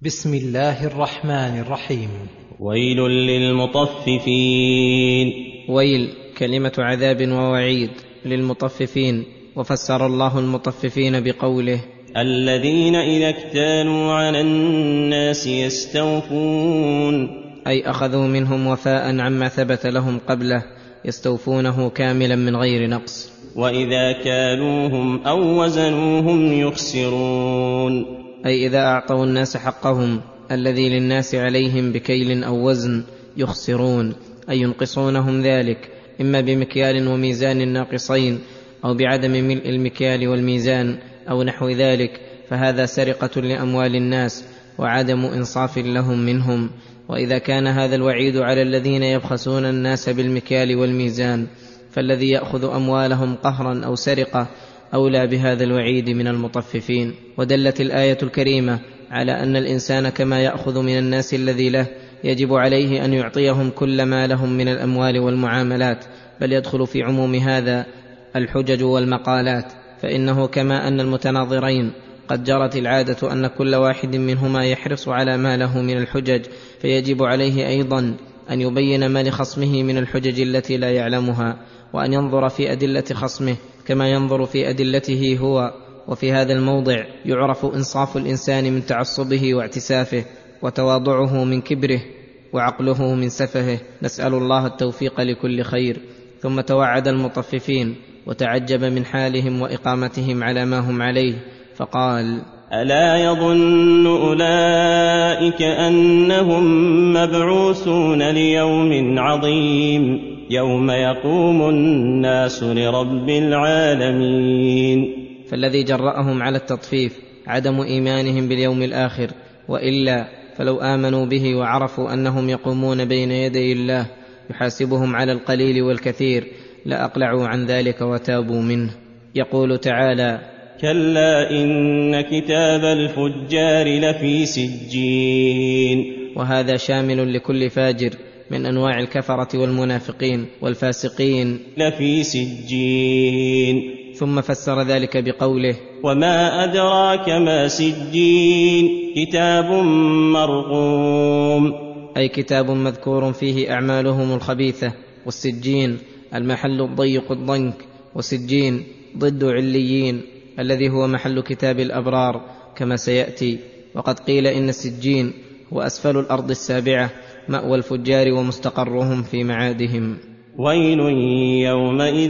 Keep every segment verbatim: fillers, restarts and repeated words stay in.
بسم الله الرحمن الرحيم. ويل للمطففين. ويل كلمة عذاب ووعيد للمطففين، وفسر الله المطففين بقوله: الذين إذا اكتالوا على الناس يستوفون، أي أخذوا منهم وفاء عما ثبت لهم قبله، يستوفونه كاملا من غير نقص. وإذا كالوهم أو وزنوهم يخسرون، أي إذا أعطوا الناس حقهم الذي للناس عليهم بكيل أو وزن يخسرون، أي ينقصونهم ذلك إما بمكيال وميزان ناقصين، أو بعدم ملء المكيال والميزان أو نحو ذلك، فهذا سرقة لأموال الناس وعدم إنصاف لهم منهم. وإذا كان هذا الوعيد على الذين يبخسون الناس بالمكيال والميزان، فالذي يأخذ أموالهم قهرا أو سرقة أولى بهذا الوعيد من المطففين. ودلت الآية الكريمة على أن الإنسان كما يأخذ من الناس الذي له يجب عليه أن يعطيهم كل ما لهم من الأموال والمعاملات، بل يدخل في عموم هذا الحجج والمقالات، فإنه كما أن المتناظرين قد جرت العادة أن كل واحد منهما يحرص على ما له من الحجج، فيجب عليه أيضا أن يبين ما لخصمه من الحجج التي لا يعلمها، وأن ينظر في أدلة خصمه كما ينظر في أدلته هو. وفي هذا الموضع يعرف إنصاف الإنسان من تعصبه واعتسافه، وتواضعه من كبره، وعقله من سفهه. نسأل الله التوفيق لكل خير. ثم توعد المطففين وتعجب من حالهم وإقامتهم على ما هم عليه، فقال: ألا يظن أولئك أنهم مبعوثون ليوم عظيم يوم يقوم الناس لرب العالمين. فالذي جرأهم على التطفيف عدم إيمانهم باليوم الآخر، وإلا فلو آمنوا به وعرفوا أنهم يقومون بين يدي الله يحاسبهم على القليل والكثير لأقلعوا عن ذلك وتابوا منه. يقول تعالى: كلا إن كتاب الفجار لفي سجين. وهذا شامل لكل فاجر من أنواع الكفرة والمنافقين والفاسقين. لفي سجين. ثم فسر ذلك بقوله: وما أدراك ما سجين كتاب مرقوم، أي كتاب مذكور فيه أعمالهم الخبيثة. والسجين المحل الضيق الضنك، وسجين ضد عليين الذي هو محل كتاب الأبرار كما سيأتي. وقد قيل إن السجين هو أسفل الأرض السابعة، مأوى الفجار ومستقرهم في معادهم. ويل يومئذ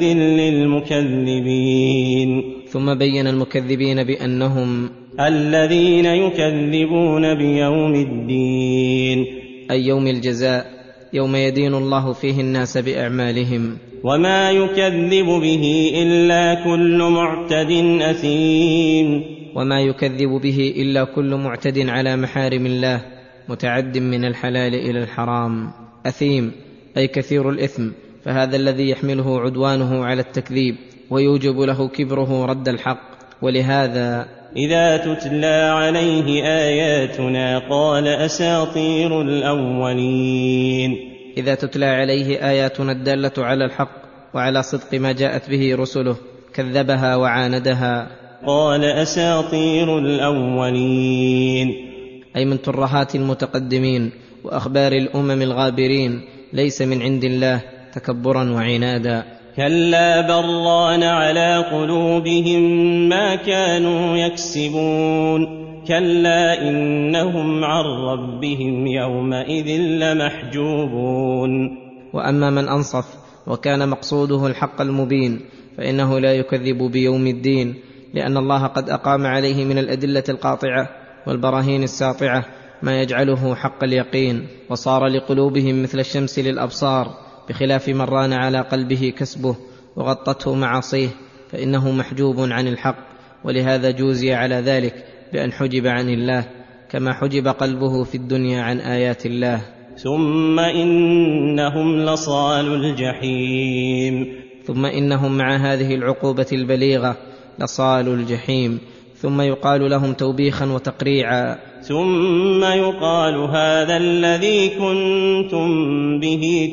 للمكذبين. ثم بين المكذبين بأنهم الذين يكذبون بيوم الدين، أي يوم الجزاء، يوم يدين الله فيه الناس بأعمالهم. وما يكذب به إلا كل معتد أثيم. وما يكذب به إلا كل معتد على محارم الله، متعد من الحلال إلى الحرام. أثيم أي كثير الإثم، فهذا الذي يحمله عدوانه على التكذيب ويوجب له كبره رد الحق. ولهذا إذا تتلى عليه آياتنا قال أساطير الأولين. إذا تتلى عليه آياتنا الدالة على الحق وعلى صدق ما جاءت به رسله كذبها وعاندها. قال أساطير الأولين، أي من ترهات المتقدمين وأخبار الأمم الغابرين، ليس من عند الله تكبرا وعنادا. كلا بران على قلوبهم ما كانوا يكسبون. كلا إنهم عن ربهم يومئذ لمحجوبون. وأما من أنصف وكان مقصوده الحق المبين فإنه لا يكذب بيوم الدين، لأن الله قد أقام عليه من الأدلة القاطعة والبراهين الساطعة ما يجعله حق اليقين، وصار لقلوبهم مثل الشمس للأبصار، بخلاف من ران على قلبه كسبه وغطته معاصيه فإنه محجوب عن الحق. ولهذا جوزي على ذلك بأن حجب عن الله، كما حجب قلبه في الدنيا عن آيات الله. ثم إنهم لصالوا الجحيم. ثم إنهم مع هذه العقوبة البليغة لصالوا الجحيم. ثم يقال لهم توبيخا وتقريعا: ثم يقال هذا الذي كنتم به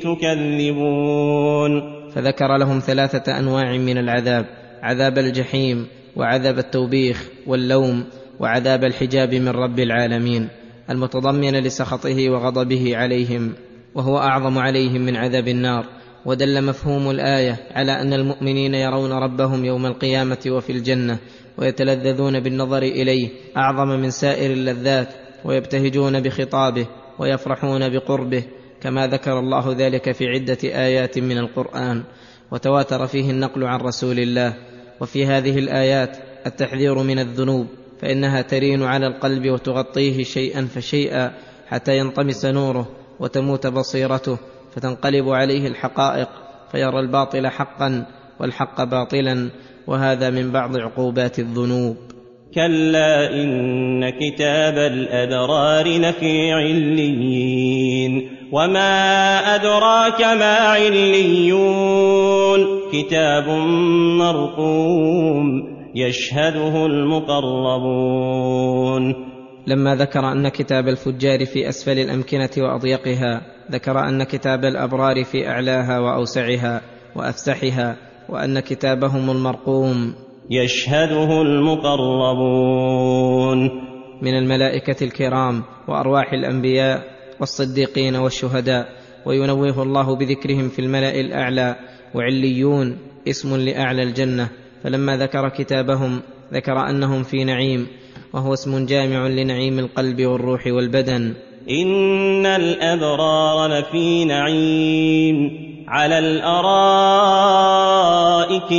تكذبون. فذكر لهم ثلاثة أنواع من العذاب: عذاب الجحيم، وعذاب التوبيخ واللوم، وعذاب الحجاب من رب العالمين. المتضمنة لسخطه وغضبه عليهم، وهو أعظم عليهم من عذاب النار. ودل مفهوم الآية على أن المؤمنين يرون ربهم يوم القيامة وفي الجنة، ويتلذذون بالنظر إليه أعظم من سائر اللذات، ويبتهجون بخطابه ويفرحون بقربه، كما ذكر الله ذلك في عدة آيات من القرآن، وتواتر فيه النقل عن رسول الله. وفي هذه الآيات التحذير من الذنوب، فإنها ترين على القلب وتغطيه شيئا فشيئا حتى ينطمس نوره وتموت بصيرته، فتنقلب عليه الحقائق فيرى الباطل حقا والحق باطلا، وهذا من بعض عقوبات الذنوب. كلا إن كتاب الأبرار لفي عليين، وما أدراك ما عليون، كتاب مرقوم يشهده المقربون. لما ذكر أن كتاب الفجار في أسفل الأمكنة وأضيقها، ذكر أن كتاب الأبرار في أعلاها وأوسعها وأفسحها، وأن كتابهم المرقوم يشهده المقربون من الملائكة الكرام وأرواح الأنبياء والصديقين والشهداء، وينوه الله بذكرهم في الملأ الأعلى. وعليون اسم لأعلى الجنة، فلما ذكر كتابهم ذكر أنهم في نعيم، وهو اسم جامع لنعيم القلب والروح والبدن. إن الأبرار لفي نعيم على الأرائك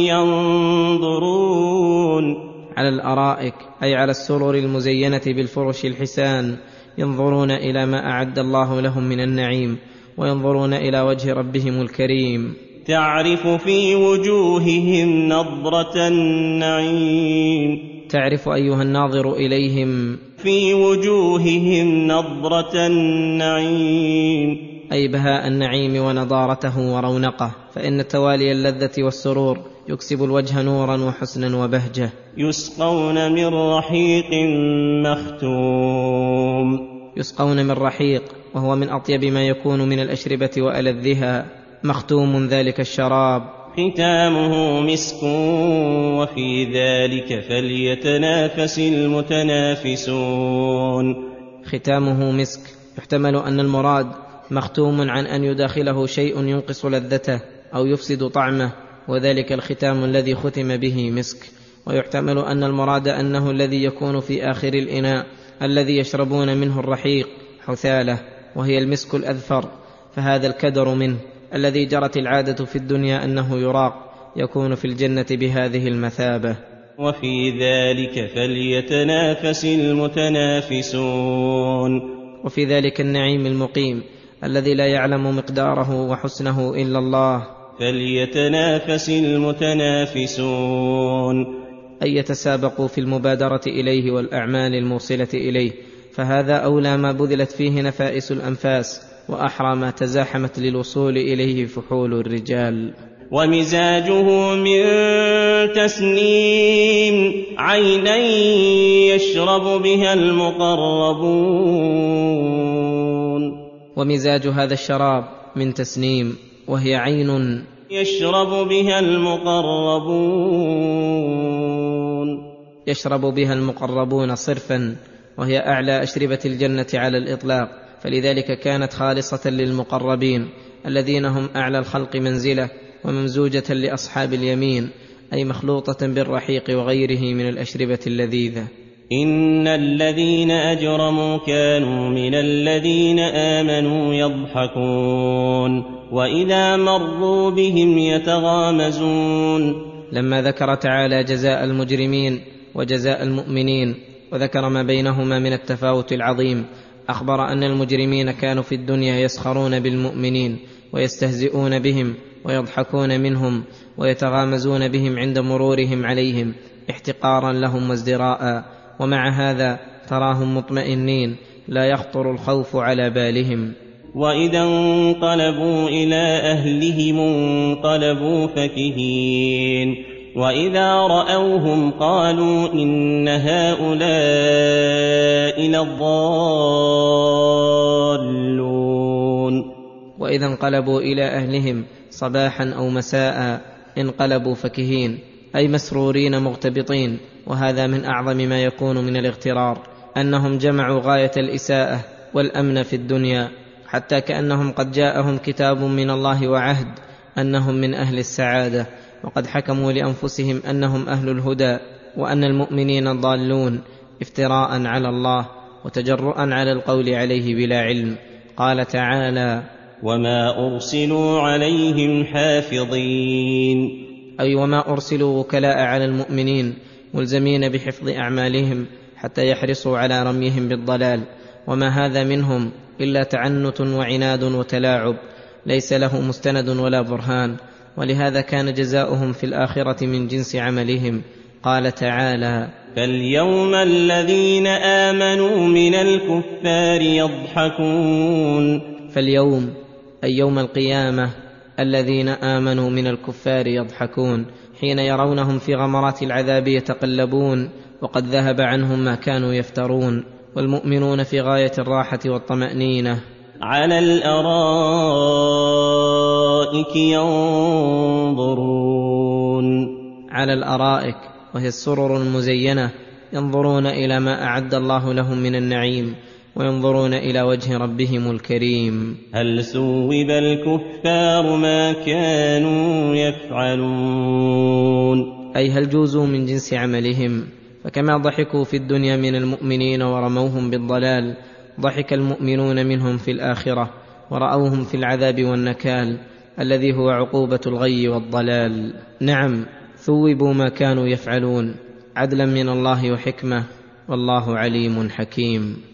ينظرون. على الأرائك أي على السرر المزينة بالفرش الحسان، ينظرون إلى ما أعد الله لهم من النعيم، وينظرون إلى وجه ربهم الكريم. تعرف في وجوههم نضرة النعيم. تعرف أيها الناظر إليهم في وجوههم نضرة النعيم، أي بهاء النعيم ونضارته ورونقه، فإن توالي اللذة والسرور يكسب الوجه نورا وحسنا وبهجة. يسقون من رحيق مختوم. يسقون من رحيق، وهو من أطيب ما يكون من الأشربة وألذها. مختوم ذلك الشراب، ختامه مسك، وفي ذلك فليتنافس المتنافسون. ختامه مسك، يحتمل أن المراد مختوم عن أن يداخله شيء ينقص لذته أو يفسد طعمه، وذلك الختام الذي ختم به مسك. ويحتمل أن المراد أنه الذي يكون في آخر الإناء الذي يشربون منه الرحيق حثالة، وهي المسك الأذفر، فهذا الكدر منه الذي جرت العادة في الدنيا أنه يراق، يكون في الجنة بهذه المثابة. وفي ذلك فليتنافس المتنافسون. وفي ذلك النعيم المقيم الذي لا يعلم مقداره وحسنه إلا الله، فليتنافس المتنافسون، أي يتسابقوا في المبادرة إليه والأعمال الموصلة إليه، فهذا أولى ما بذلت فيه نفائس الأنفاس، وأحرى ما تزاحمت للوصول إليه فحول الرجال. ومزاجه من تسنيم، عينا يشرب بها المقربون. ومزاج هذا الشراب من تسنيم، وهي عين يشرب بها المقربون. يشرب بها المقربون صرفا، وهي أعلى أشربة الجنة على الإطلاق، فلذلك كانت خالصة للمقربين الذين هم أعلى الخلق منزلة، وممزوجة لأصحاب اليمين، أي مخلوطة بالرحيق وغيره من الأشربة اللذيذة. إن الذين أجرموا كانوا من الذين آمنوا يضحكون، وإذا مروا بهم يتغامزون. لما ذكر تعالى جزاء المجرمين وجزاء المؤمنين، وذكر ما بينهما من التفاوت العظيم، أخبر أن المجرمين كانوا في الدنيا يسخرون بالمؤمنين ويستهزئون بهم ويضحكون منهم ويتغامزون بهم عند مرورهم عليهم احتقارا لهم وازدراء، ومع هذا تراهم مطمئنين لا يخطر الخوف على بالهم. وإذا انقلبوا إلى أهلهم انقلبوا فكهين، وإذا رأوهم قالوا إن هؤلاء لضالون. وإذا انقلبوا إلى أهلهم صباحا أو مساء انقلبوا فكهين، أي مسرورين مغتبطين، وهذا من أعظم ما يكون من الاغترار، انهم جمعوا غايه الاساءه والامن في الدنيا، حتى كانهم قد جاءهم كتاب من الله وعهد انهم من اهل السعاده، وقد حكموا لانفسهم انهم اهل الهدى وان المؤمنين ضالون، افتراء على الله وتجرؤا على القول عليه بلا علم. قال تعالى: وما أرسلوا عليهم حافظين، أي وما أرسلوا وكلاء على المؤمنين ملزمين بحفظ أعمالهم حتى يحرصوا على رميهم بالضلال، وما هذا منهم إلا تعنت وعناد وتلاعب ليس له مستند ولا برهان، ولهذا كان جزاؤهم في الآخرة من جنس عملهم. قال تعالى: فاليوم الذين آمنوا من الكفار يضحكون. فاليوم أي يوم القيامة الذين آمنوا من الكفار يضحكون، حين يرونهم في غمرات العذاب يتقلبون، وقد ذهب عنهم ما كانوا يفترون، والمؤمنون في غاية الراحة والطمأنينة على الأرائك ينظرون. على الأرائك وهي السرر المزينة، ينظرون إلى ما أعد الله لهم من النعيم، وينظرون إلى وجه ربهم الكريم. هل ثوب الكفار ما كانوا يفعلون، أي هل جوزوا من جنس عملهم، فكما ضحكوا في الدنيا من المؤمنين ورموهم بالضلال، ضحك المؤمنون منهم في الآخرة ورأوهم في العذاب والنكال الذي هو عقوبة الغي والضلال. نعم، ثوبوا ما كانوا يفعلون عدلا من الله وحكمة، والله عليم حكيم.